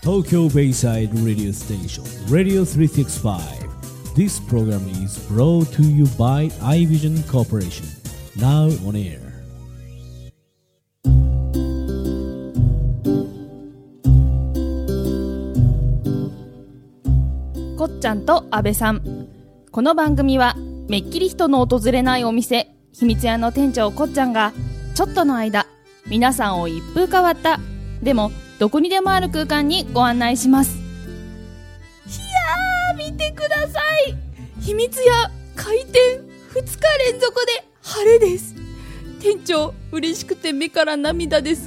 Tokyo Bayside Radio Station, Radio 365. This program is brought to you by iVision Corporation. Now on air. こっちゃんと阿部さん。この番組はめっきり人の訪れないお店、秘密屋の店長こっちゃんがちょっとの間、皆さんを一風変わったでもどこにでもある空間にご案内します。いやー、見てください。秘密屋開店2日連続で晴れです。店長嬉しくて目から涙です。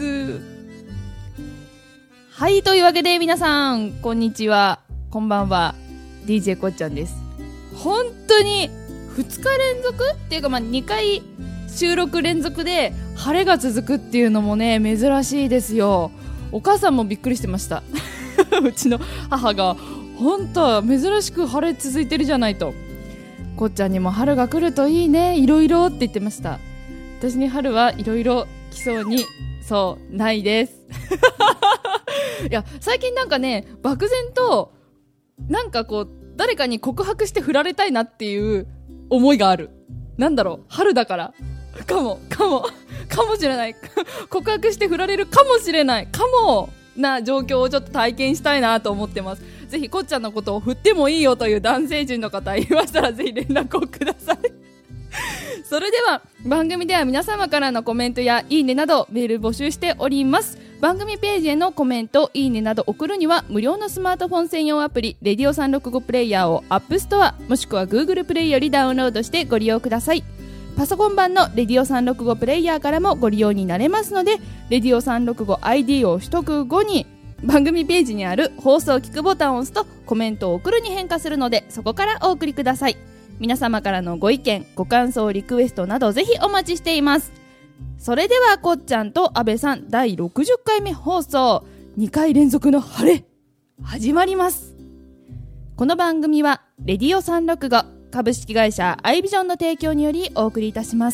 はい、というわけで皆さんこんにちは、こんばんは。DJ こっちゃんです。本当に2日連続っていうか、2回収録連続で晴れが続くっていうのもね、珍しいですよ。お母さんもびっくりしてましたうちの母が本当珍しく晴れ続いてるじゃないと、こっちゃんにも春が来るといいね、いろいろって言ってました。私に春はいろいろ来そうにそうないですいや最近なんかね、漠然となんかこう誰かに告白して振られたいなっていう思いがある。なんだろう、春だからかもしれない告白して振られるかもしれないかもな状況をちょっと体験したいなと思ってます。ぜひこっちゃんのことを振ってもいいよという男性陣の方いましたらぜひ連絡をくださいそれでは番組では皆様からのコメントやいいねなどメール募集しております。番組ページへのコメント、いいねなど送るには無料のスマートフォン専用アプリレディオ365プレイヤーを App Store もしくは Google プレイよりダウンロードしてご利用ください。パソコン版のレディオ365プレイヤーからもご利用になれますので、レディオ 365ID を取得後に番組ページにある放送聞くボタンを押すとコメントを送るに変化するので、そこからお送りください。皆様からのご意見、ご感想、リクエストなどぜひお待ちしています。それではこっちゃんと阿部さん第60回目放送、2回連続の晴れ始まります。この番組はレディオ365株式会社アイビジョンの提供によりお送りいたします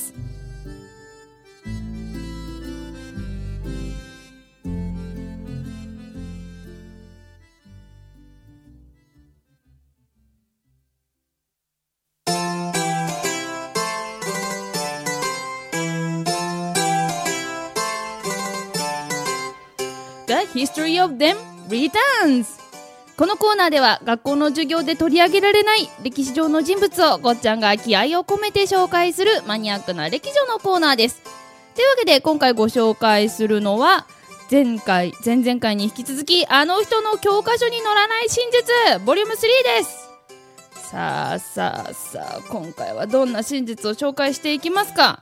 。The History of Them Returns。 このコーナーでは学校の授業で取り上げられない歴史上の人物をごっちゃんが気合を込めて紹介するマニアックな歴女のコーナーです。というわけで今回ご紹介するのは前々回に引き続きあの人の教科書に載らない真実ボリューム3です。さあ今回はどんな真実を紹介していきますか。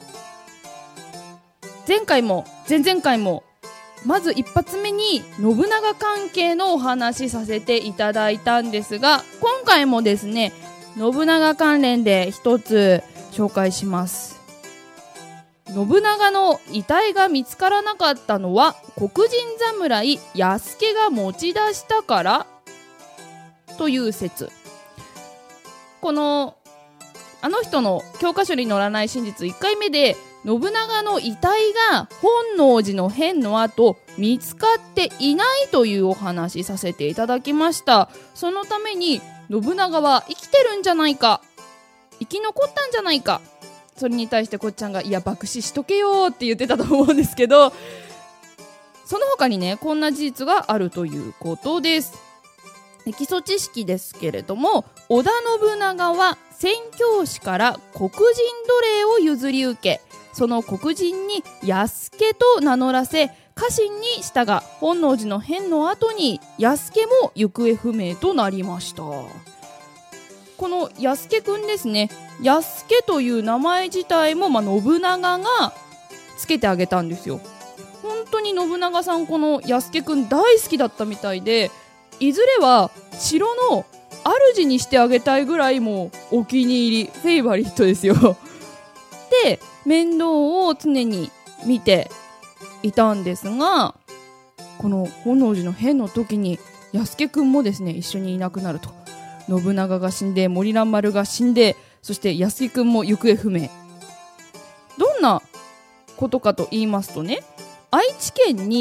前回も前々回もまず一発目に信長関係のお話させていただいたんですが、今回もですね信長関連で一つ紹介します。信長の遺体が見つからなかったのは黒人侍弥助が持ち出したからという説。このあの人の教科書に載らない真実1回目で信長の遺体が本能寺の変の後見つかっていないというお話させていただきました。そのために信長は生きてるんじゃないか、生き残ったんじゃないか、それに対してこっちゃんがいや爆死しとけよって言ってたと思うんですけど、その他にねこんな事実があるということです。基礎知識ですけれども、織田信長は宣教師から黒人奴隷を譲り受け、その黒人に弥助と名乗らせ家臣にしたが、本能寺の変の後に弥助も行方不明となりました。この弥助くんですね、弥助という名前自体も信長がつけてあげたんですよ。本当に信長さんこの弥助くん大好きだったみたいで、いずれは城の主にしてあげたいぐらいもうお気に入りフェイバリットですよで面倒を常に見ていたんですが、この本能寺の変の時に弥助くんもですね一緒にいなくなると。信長が死んで森蘭丸が死んで、そして弥助くんも行方不明。どんなことかと言いますとね、愛知県に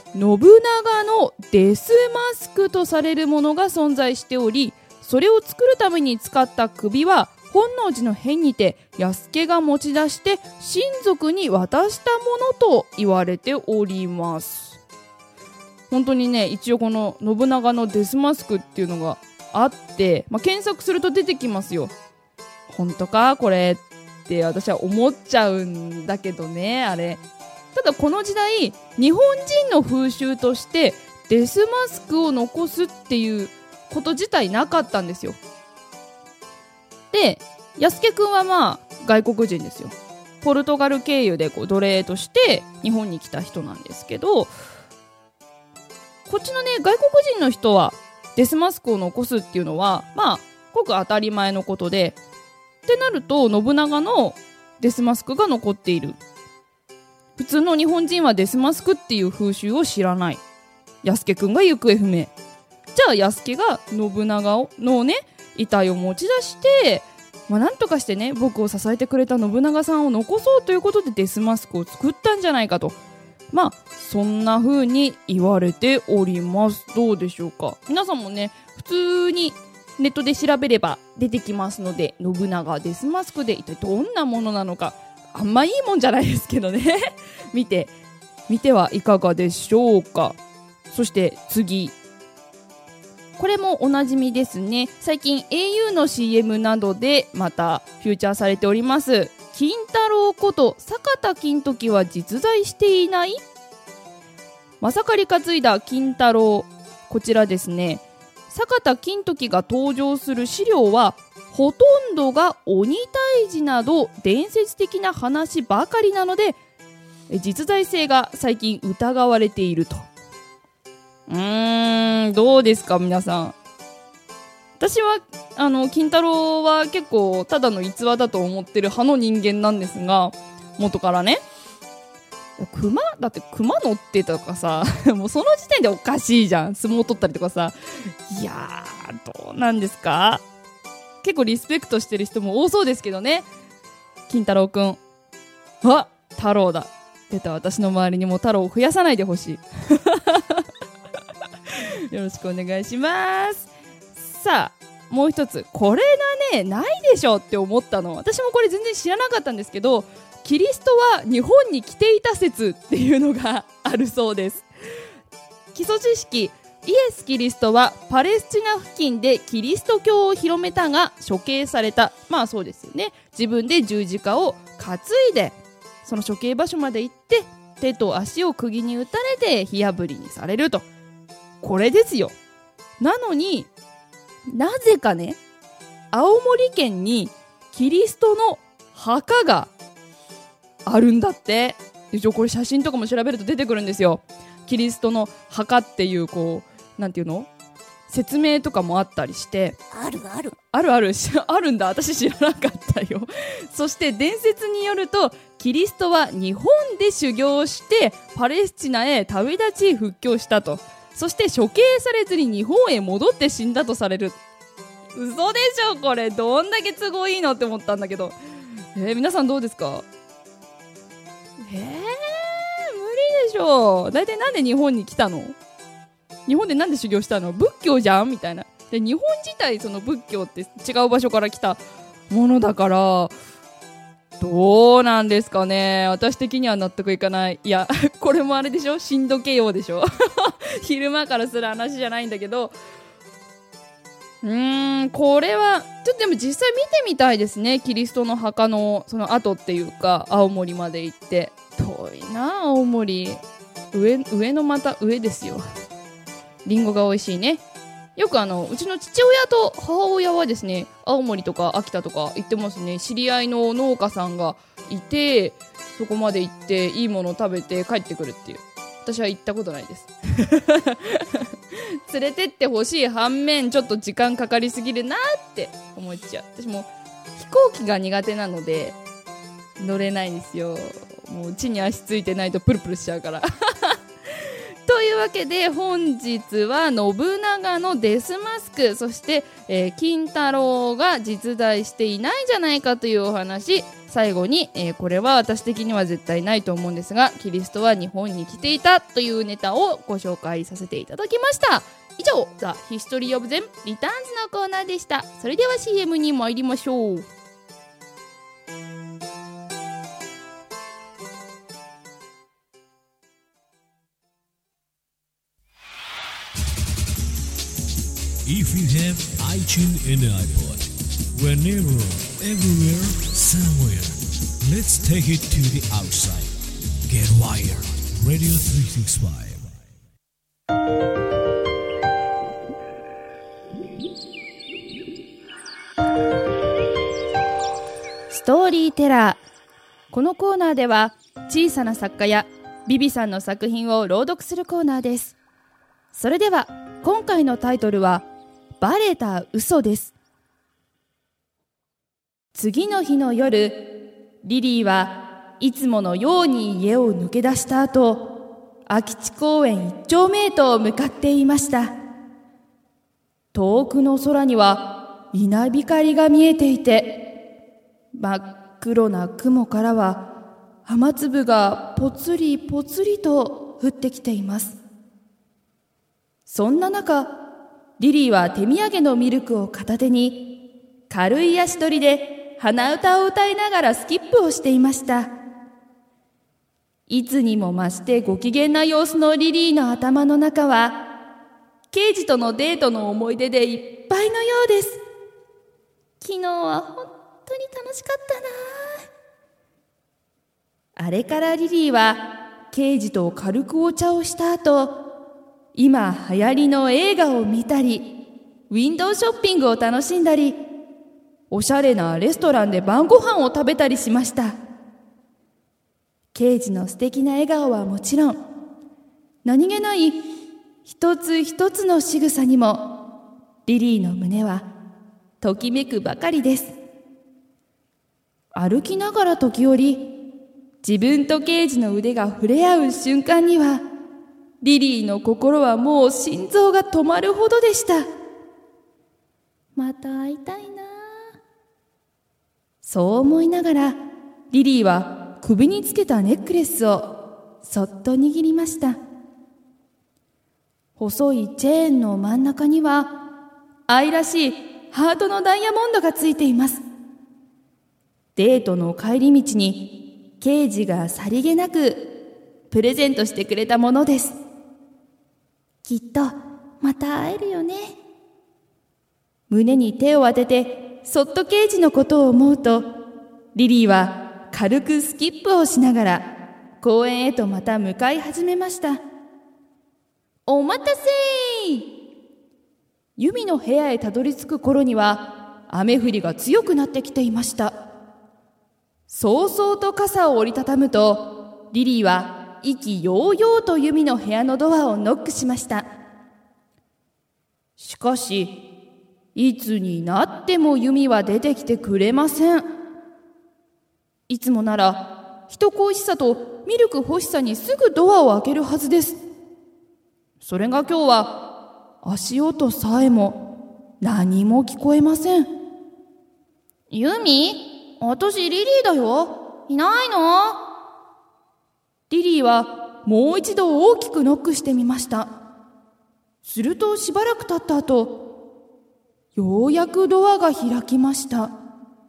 信長のデスマスクとされるものが存在しており、それを作るために使った首は本能寺の変にて安家が持ち出して親族に渡したものと言われております。本当にね、一応この信長のデスマスクっていうのがあって、検索すると出てきますよ。本当かこれって私は思っちゃうんだけどね、あれ。ただこの時代、日本人の風習としてデスマスクを残すっていうこと自体なかったんですよ。で、安家くんは外国人ですよ。ポルトガル経由で奴隷として日本に来た人なんですけど、こっちのね、外国人の人はデスマスクを残すっていうのはごく当たり前のことで、ってなると信長のデスマスクが残っている。普通の日本人はデスマスクっていう風習を知らない。安家くんが行方不明。じゃあ安家が信長のね、遺体を持ち出して、なんとかしてね、僕を支えてくれた信長さんを残そうということでデスマスクを作ったんじゃないかと、そんな風に言われております。どうでしょうか。皆さんもね、普通にネットで調べれば出てきますので、信長デスマスクで一体どんなものなのか、あんまいいもんじゃないですけどね見てはいかがでしょうか。そして次、これもおなじみですね。最近 au の CM などでまたフューチャーされております金太郎こと坂田金時は実在していない。まさかり担いだ金太郎、こちらですね、坂田金時が登場する資料はほとんどが鬼退治など伝説的な話ばかりなので、実在性が最近疑われていると。どうですか皆さん。私は金太郎は結構ただの逸話だと思ってる派の人間なんですが、元からね、だって熊乗ってとかさもうその時点でおかしいじゃん。相撲取ったりとかさ。いやー、どうなんですか。結構リスペクトしてる人も多そうですけどね。金太郎くん、太郎だ。出た。私の周りにも太郎を増やさないでほしいよろしくお願いします。さあ、もう一つ、これがね、ないでしょって思ったの。私もこれ全然知らなかったんですけど、キリストは日本に来ていた説っていうのがあるそうです。基礎知識、イエス・キリストはパレスチナ付近でキリスト教を広めたが処刑された。そうですよね。自分で十字架を担いでその処刑場所まで行って手と足を釘に打たれて火あぶりにされると。これですよ。なのになぜかね、青森県にキリストの墓があるんだって。これ写真とかも調べると出てくるんですよ。キリストの墓っていうなんていうの、説明とかもあったりして、あるあるんだ。私知らなかったよそして伝説によると、キリストは日本で修行してパレスチナへ旅立ち復興したと。そして処刑されずに日本へ戻って死んだとされる。嘘でしょこれ。どんだけ都合いいのって思ったんだけど、皆さんどうですか。無理でしょ。だいたいなんで日本に来たの。日本でなんで修行したの。仏教じゃんみたいな。で、日本自体その仏教って違う場所から来たものだから、どうなんですかね。私的には納得いかない。いやこれもあれでしょ、しんどけようでしょ昼間からする話じゃないんだけど、これはちょっとでも実際見てみたいですね。キリストの墓のその後っていうか、青森まで行って。遠いな青森。上のまた上ですよ。リンゴが美味しいね。よくうちの父親と母親はですね、青森とか秋田とか行ってますね。知り合いの農家さんがいて、そこまで行っていいものを食べて帰ってくるっていう。私は行ったことないです連れてってほしい反面、ちょっと時間かかりすぎるなって思っちゃう。私も飛行機が苦手なので乗れないんですよ。もう地に足ついてないとプルプルしちゃうからとというわけで本日は信長のデスマスク、そして、金太郎が実在していないんじゃないかというお話、最後に、これは私的には絶対ないと思うんですが、キリストは日本に来ていたというネタをご紹介させていただきました。以上、ザ・ヒストリー・オブ・ゼン・リターンズのコーナーでした。それでは CM に参りましょう。 If you have iTunes in the iPod, whenever, everywhere, somewhere, let's take it to the outside. Get wired. Radio 365. ストーリーテラー。このコーナーでは小さな作家やビビさんの作品を朗読するコーナーです。それでは今回のタイトルはバレた嘘です。次の日の夜、リリーはいつものように家を抜け出した後、空き地公園一丁目へと向かっていました。遠くの空には稲光が見えていて、真っ黒な雲からは雨粒がぽつりぽつりと降ってきています。そんな中、リリーは手土産のミルクを片手に軽い足取りで鼻歌を歌いながらスキップをしていました。いつにも増してご機嫌な様子のリリーの頭の中は刑事とのデートの思い出でいっぱいのようです。昨日は本当に楽しかったな。あれからリリーは刑事と軽くお茶をした後、今流行りの映画を見たり、ウィンドウショッピングを楽しんだり、おしゃれなレストランで晩ご飯を食べたりしました。刑事の素敵な笑顔はもちろん、何気ない一つ一つの仕草にもリリーの胸はときめくばかりです。歩きながら時折、自分と刑事の腕が触れ合う瞬間には、リリーの心はもう心臓が止まるほどでした。また会いたいな。そう思いながら、リリーは首につけたネックレスをそっと握りました。細いチェーンの真ん中には愛らしいハートのダイヤモンドがついています。デートの帰り道に刑事がさりげなくプレゼントしてくれたものです。きっとまた会えるよね。胸に手を当ててそっと刑事のことを思うと、リリーは軽くスキップをしながら公園へとまた向かい始めました。お待たせ。ユミの部屋へたどり着く頃には雨降りが強くなってきていました。早々と傘を折りたたむと、リリーは意気揚々とユミの部屋のドアをノックしました。しかし、いつになってもユミは出てきてくれません。いつもなら人恋しさとミルク欲しさにすぐドアを開けるはずです。それが今日は足音さえも何も聞こえません。ユミ、私リリーだよ。いないの？リリーはもう一度大きくノックしてみました。するとしばらく経った後、ようやくドアが開きました。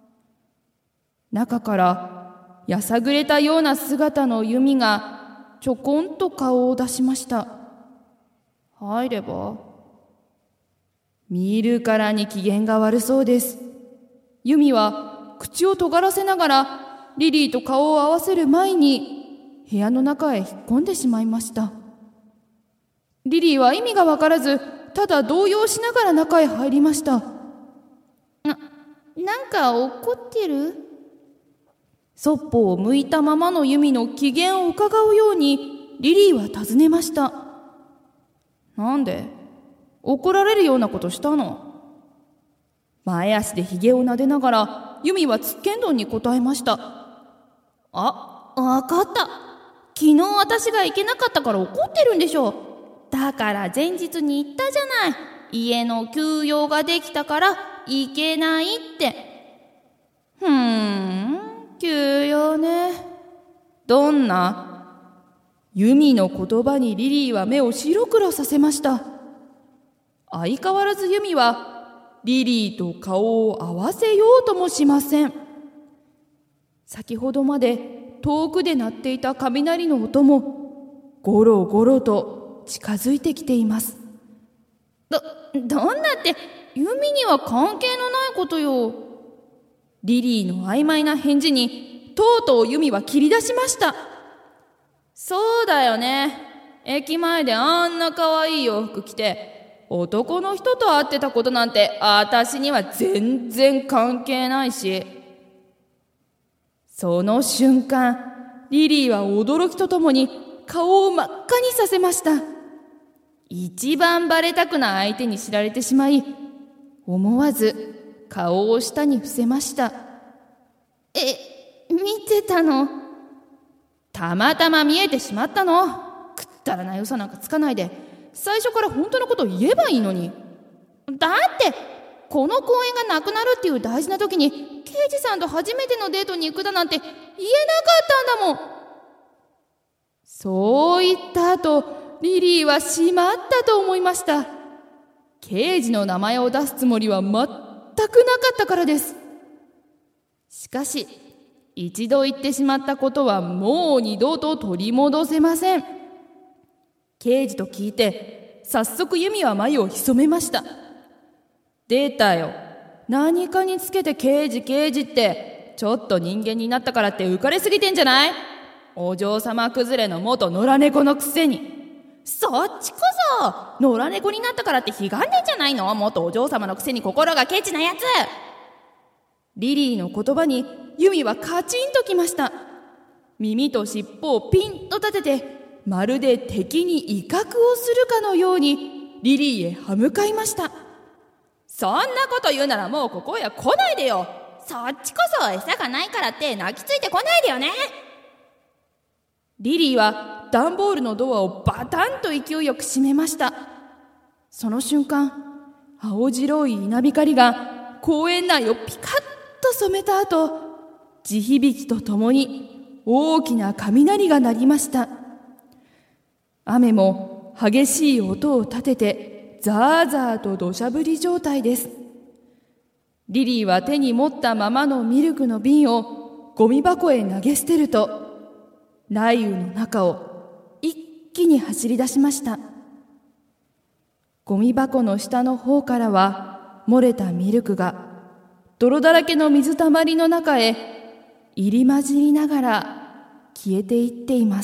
中からやさぐれたような姿のユミがちょこんと顔を出しました。入れば？見るからに機嫌が悪そうです。ユミは口を尖らせながらリリーと顔を合わせる前に部屋の中へ引っ込んでしまいました。リリーは意味がわからず、ただ動揺しながら中へ入りました。なんか怒ってる？そっぽを向いたままのユミの機嫌を伺うようにリリーは尋ねました。なんで？怒られるようなことしたの？前足でひげを撫でながらユミはつっけんどんに答えました。わかった。昨日私が行けなかったから怒ってるんでしょ。 だから前日に言ったじゃない。家の休養ができたから行けないって。休養ね。どんな？ユミの言葉にリリーは目を白黒させました。相変わらずユミはリリーと顔を合わせようともしません。先ほどまで遠くで鳴っていた雷の音もゴロゴロと近づいてきています。どんなってユミには関係のないことよ。リリーの曖昧な返事にとうとうユミは切り出しました。そうだよね。駅前であんな可愛い洋服着て男の人と会ってたことなんて私には全然関係ないし。その瞬間、リリーは驚きとともに顔を真っ赤にさせました。一番バレたくない相手に知られてしまい、思わず顔を下に伏せました。見てたの？たまたま見えてしまったの。くったらない嘘なんかつかないで、最初から本当のことを言えばいいのに。だってこの公演がなくなるっていう大事な時に刑事さんと初めてのデートに行くだなんて言えなかったんだもん。そう言った後、リリーはしまったと思いました。刑事の名前を出すつもりは全くなかったからです。しかし一度言ってしまったことはもう二度と取り戻せません。刑事と聞いて早速ユミは眉を潜めました。出たよ。何かにつけて刑事ってちょっと人間になったからって浮かれすぎてんじゃない？お嬢様崩れの元野良猫のくせに。そっちこそ野良猫になったからってひがんでんじゃないの？元お嬢様のくせに心がケチなやつ。リリーの言葉にユミはカチンときました。耳と尻尾をピンと立てて、まるで敵に威嚇をするかのようにリリーへ歯向かいました。そんなこと言うならもうここへは来ないでよ。そっちこそ餌がないからって泣きついてこないでよね。リリーは段ボールのドアをバタンと勢いよく閉めました。その瞬間、青白い稲光が公園内をピカッと染めた後、地響きとともに大きな雷が鳴りました。雨も激しい音を立ててザーザーと土砂降り状態です。リリーは手に持ったままのミルクの瓶をゴミ箱へ投げ捨てると、雷雨の中を一気に走り出しました。ゴミ箱の下の方からは漏れたミルクが泥だらけの水たまりの中へ入り混じりながら消えていっています。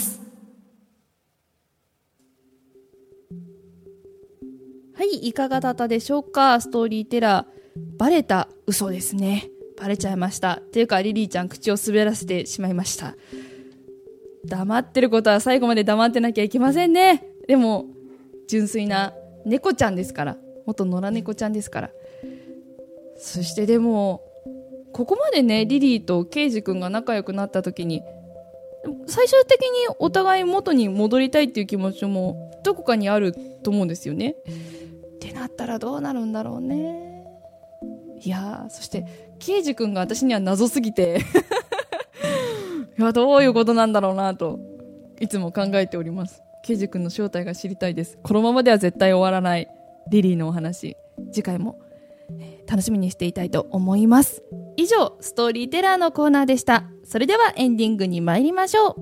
はい、いかがだったでしょうか。ストーリーテラー、バレた嘘ですね。バレちゃいました。っていうかリリーちゃん口を滑らせてしまいました。黙ってることは最後まで黙ってなきゃいけませんね。でも純粋な猫ちゃんですから、元野良猫ちゃんですから。そしてでもここまでね、リリーとケイジ君が仲良くなった時に最終的にお互い元に戻りたいっていう気持ちもどこかにあると思うんですよね。ってなったらどうなるんだろうね。いや、そしてケイジ君が私には謎すぎていや、どういうことなんだろうなといつも考えております。ケイジ君の正体が知りたいです。このままでは絶対終わらないリリーのお話、次回も楽しみにしていたいと思います。以上、ストーリーテラーのコーナーでした。それではエンディングに参りましょう。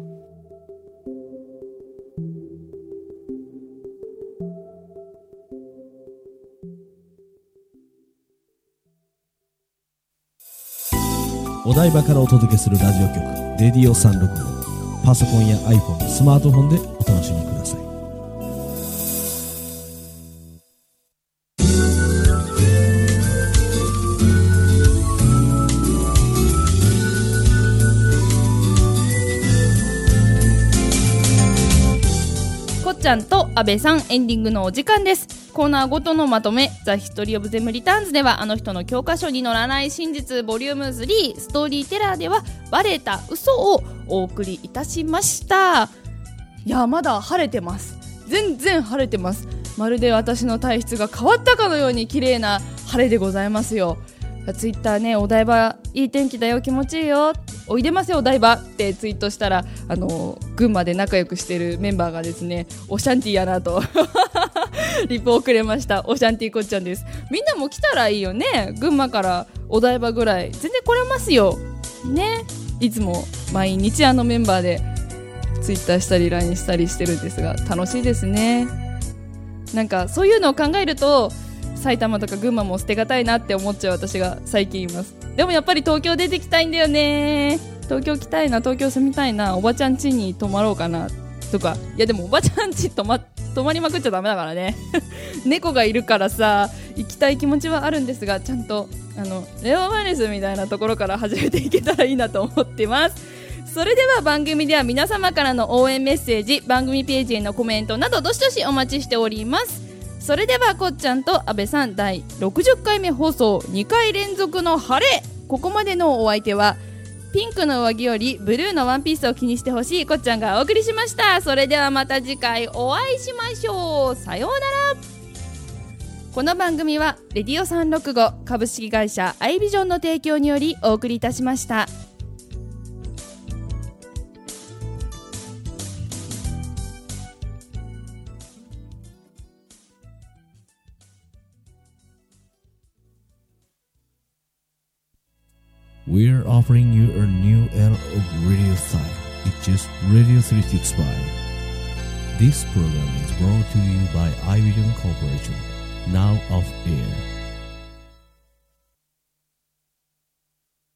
お台場からお届けするラジオ局レディオ365。パソコンや iPhone、スマートフォンでお楽しみください。 こっちゃんと阿部さん、エンディングのお時間です。コーナーごとのまとめ、ザ・ヒストリー・オブ・ゼム・リターンズではあの人の教科書に載らない真実ボリューム3、ストーリーテラーではバレた嘘をお送りいたしました。いや、まだ晴れてます。 全然晴れてます。まるで私の体質が変わったかのように綺麗な晴れでございますよ。ツイッターね、お台場いい天気だよ、気持ちいいよ、おいでますよお台場ってツイートしたら、群馬で仲良くしてるメンバーがですね、オシャンティやなとリプをくれました。オシャンティこっちゃんです。みんなも来たらいいよね。群馬からお台場ぐらい全然来れますよね。いつも毎日メンバーでツイッターしたり LINE したりしてるんですが、楽しいですね。なんかそういうのを考えると埼玉とか群馬も捨てがたいなって思っちゃう私が最近います。でもやっぱり東京出てきたいんだよね。東京来たいな、東京住みたいな、おばちゃん家に泊まろうかなとか。いやでもおばちゃん家泊まりまくっちゃダメだからね猫がいるからさ、行きたい気持ちはあるんですが、ちゃんとレオマネスみたいなところから始めていけたらいいなと思ってます。それでは番組では皆様からの応援メッセージ、番組ページへのコメントなどどしどしお待ちしております。それではこっちゃんと阿部さん、第60回目放送、2回連続の晴れ。ここまでのお相手はピンクの上着よりブルーのワンピースを気にしてほしいこっちゃんがお送りしました。それではまた次回お会いしましょう。さようなら。この番組はレディオ365株式会社アイビジョンの提供によりお送りいたしました。 We're offering you a new era of radio style. It's just Radio 365. This program is brought to you by iVision Corporation. Now off air.